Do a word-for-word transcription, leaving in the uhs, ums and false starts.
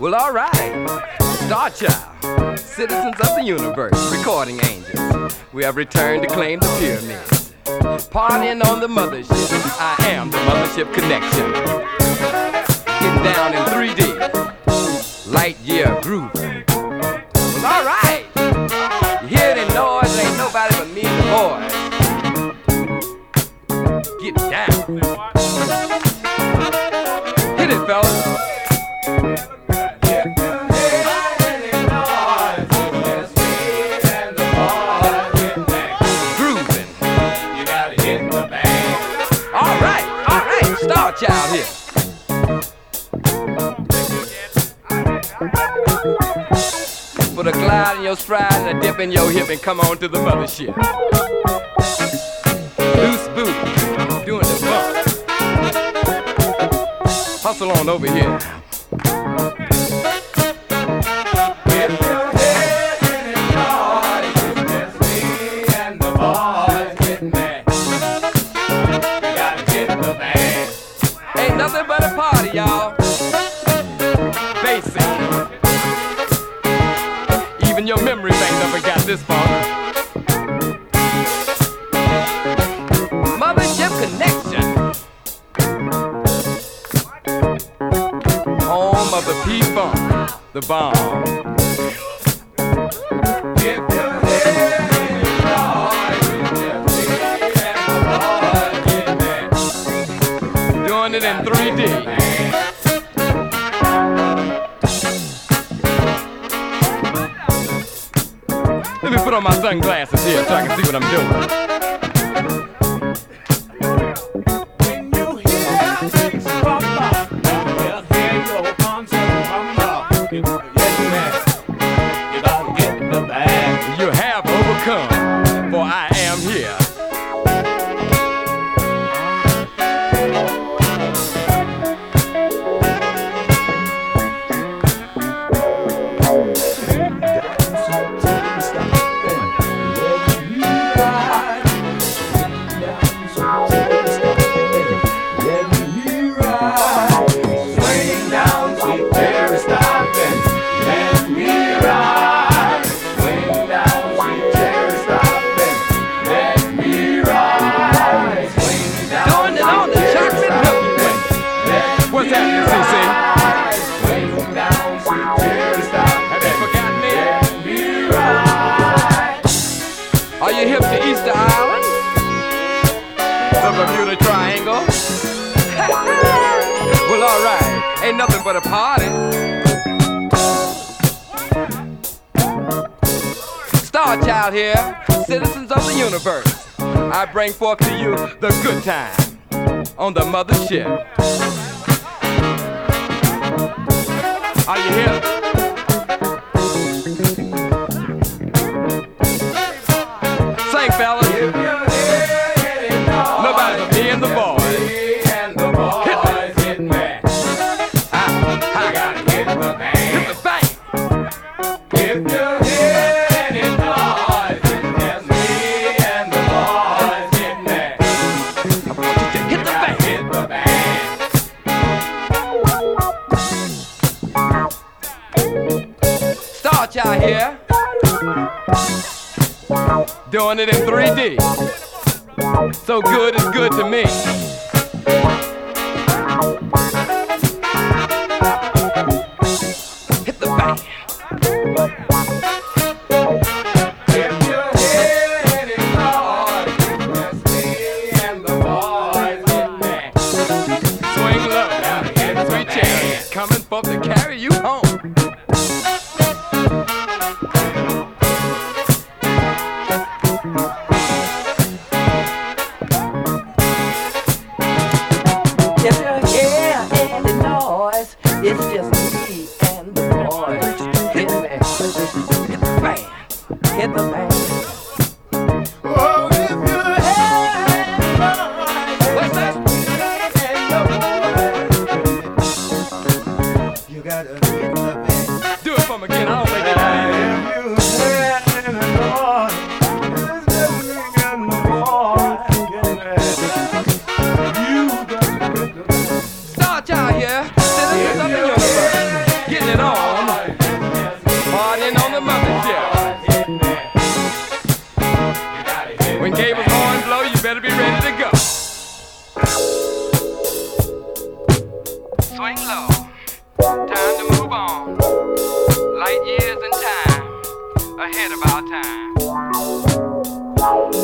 Well, all right. Star Child, citizens of the universe, recording angels. We have returned to claim the pyramids. Partying on the mothership. I am the mothership connection. Getting down in three D. Light year groove. Well, all right. You hear the noise? Ain't nobody but me and the boys. Get down. Hit it, fellas. Star Child here. Put a glide in your stride and a dip in your hip and come on to the mothership. Loose booty, doing the bump. Hustle on over here. Nothing but a party, y'all. Basic. Even your memory bank never got this far. Mothership connection. Home of the P-Funk, the bomb. If your head is hard, doing it in three D. Let me put on my sunglasses here so I can see what I'm doing. When you hear things pop up, well, here your concert come up. Yes, man, you don't get the bag. You have overcome, for I am here. Triangle. Well, all right, ain't nothing but a party. Star Child here, citizens of the universe. I bring forth to you the good time on the mothership. Are you here? Sing, fellas. Nobody but me and the boys. Me and the boys hit me. I, I gotta hit the bang. Hit the bang. If you hear any noise, it's me and the boys hit me. I want you to hit the bang. Hit the bang. Star Child here. Doing it in three D. So good is good to me. Hit the bang. If you hear any noise, it's me and the boys hit me. Swing low, hit sweet chariot, coming for to carry you home. It's just me and the boys. Hit me. Hit the bang. Hit the bang. Oh, if you had what's that? You gotta hit the bang. Do it for me again. I don't think it right. Star Child here, citizens of the universe. Getting it on. Partying on the mothership. When Gable's horn blow, you better be ready to go. Swing low, time to move on. Light years in time, ahead of our time.